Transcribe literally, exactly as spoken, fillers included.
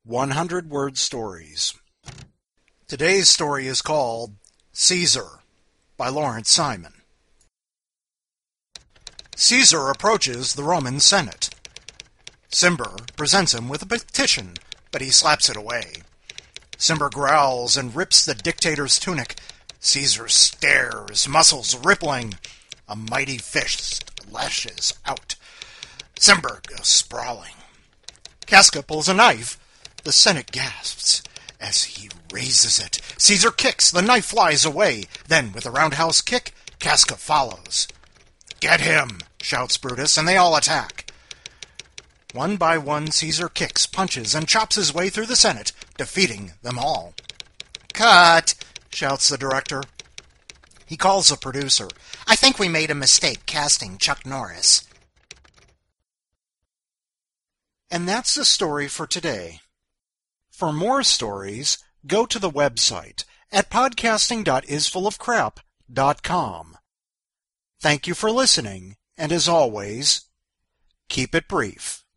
hundred word stories. Today's story is called Caesar by Lawrence Simon. Caesar approaches the Roman Senate. Cimber presents him with a petition, but he slaps it away. Cimber growls and rips the dictator's tunic. Caesar stares, muscles rippling. A mighty fist lashes out. Cimber goes sprawling. Casca pulls a knife. The Senate gasps as he raises it. Caesar kicks. The knife flies away. Then, with a roundhouse kick, Casca follows. "Get him!" shouts Brutus, and they all attack. One by one, Caesar kicks, punches, and chops his way through the Senate, defeating them all. "Cut!" shouts the director. He calls the producer. "I think we made a mistake casting Chuck Norris." And that's the story for today. For more stories, go to the website at podcasting dot isfullofcrap dot com. Thank you for listening, and as always, keep it brief.